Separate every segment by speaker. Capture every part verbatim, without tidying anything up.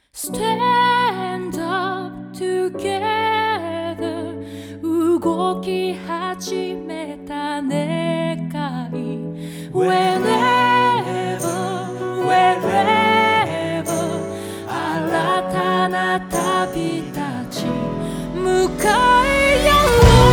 Speaker 1: Stand up together 動き始めた願い Wherever, wherever 新たな旅立ち向かいよ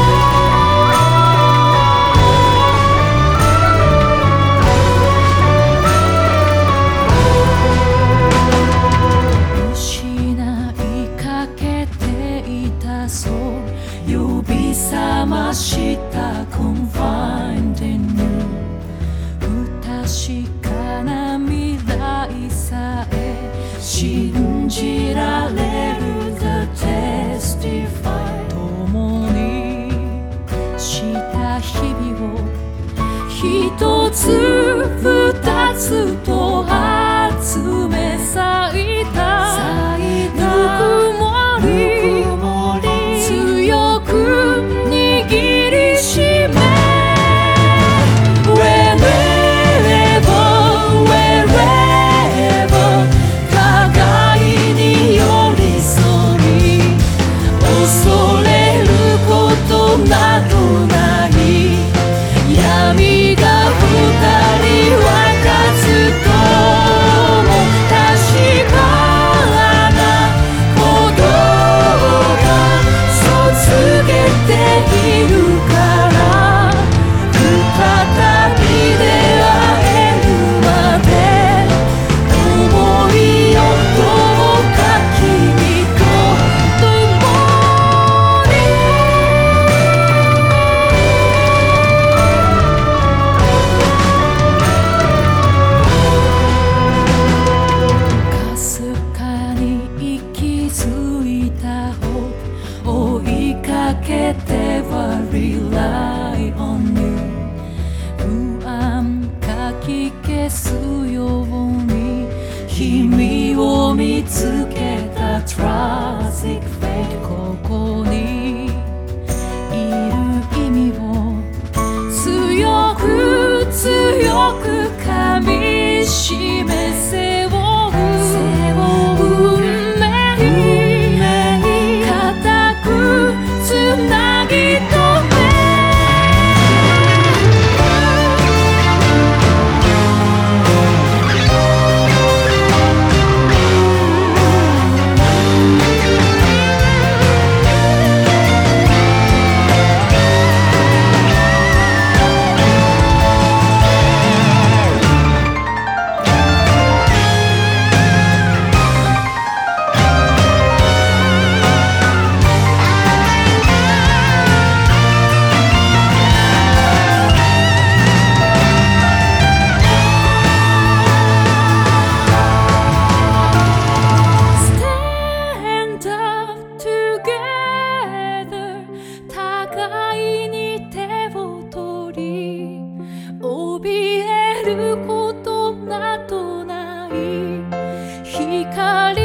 Speaker 1: 呼び覚ました Confined in you 不確かな未来さえ信じられる The Testify 共にした日々を一つ二つと集め咲いたぬくもり強く握りしめ Wherever, wherever 互いに寄り添い恐れることなどない闇が二人分かつとも確かなことが告げているから再び出会えるまで思いよどうか君と共にかすかに息づいた追いかけては Rely on you 不安かき消すように君を見つけた Tragic fate ここにいる意味を強く強く噛みしめ背負う運命固くつなぎ止め怯えることなどない光